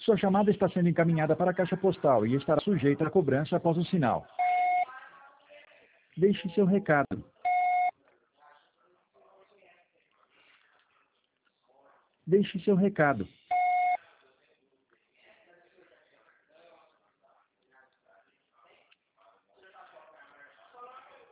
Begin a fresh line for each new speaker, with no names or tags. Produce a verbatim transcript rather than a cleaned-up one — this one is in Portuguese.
Sua chamada está sendo encaminhada para a caixa postal e estará sujeita a cobrança após o sinal. Deixe seu recado. Deixe seu recado.